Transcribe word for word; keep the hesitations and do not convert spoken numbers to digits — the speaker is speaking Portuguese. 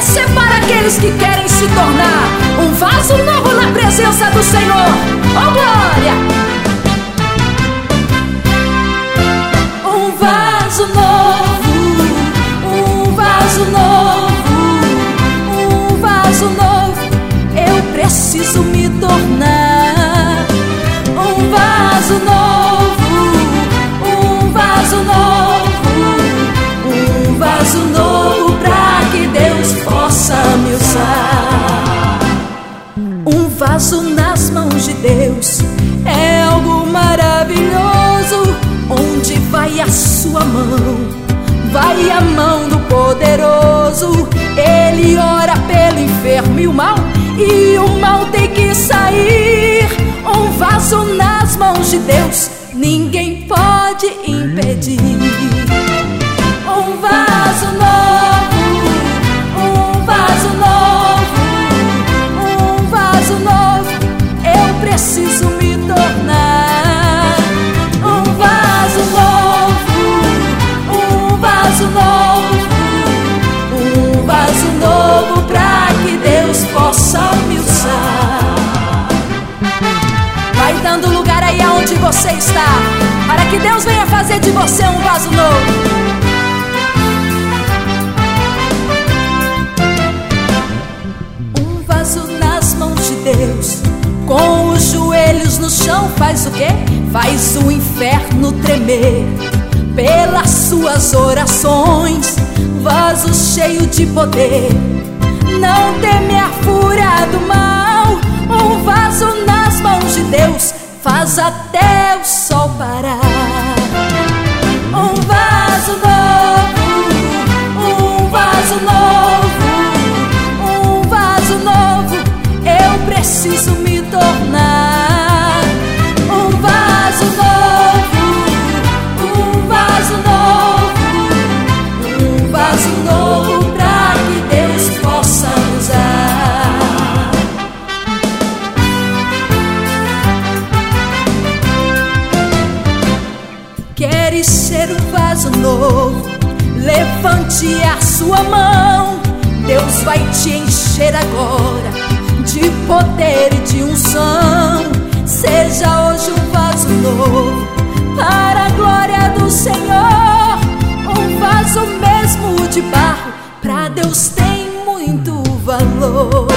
Esse é para aqueles que querem se tornar um vaso novo na presença do Senhor. Oh, glória! Um vaso novo, um vaso novo, um vaso novo, eu preciso me tornar. Um vaso novo, um vaso novo, um vaso novo pra que Deus possa me usar. Um vaso nas mãos de Deus é algo maravilhoso. Onde vai a sua mão, vai a mão do poderoso. Ele ora pelo enfermo e o mal, e o mal tem que sair. Um vaso nas mãos de Deus, ninguém pode impedir. Um vaso novo, um vaso novo, um vaso novo, eu preciso me tornar. Um vaso novo, um vaso novo, um vaso novo pra que Deus possa me usar. Vai dando lugar aí aonde você está, para que Deus venha fazer de você um vaso novo. Um vaso nas mãos de Deus, com os joelhos no chão, faz o quê? Faz o inferno tremer pelas suas orações. Vaso cheio de poder, não teme a fúria do mal. Um vaso nas mãos de Deus faz até o sol parar. Um vaso novo, um vaso novo, um vaso novo, eu preciso me tornar. Um vaso novo, um vaso novo, um vaso novo pra que Deus possa usar. Queres ser um vaso novo? Levante a sua mão. Deus vai te encher agora de poder e de unção. Seja hoje um vaso novo para a glória do Senhor. Um vaso mesmo de barro, pra Deus tem muito valor.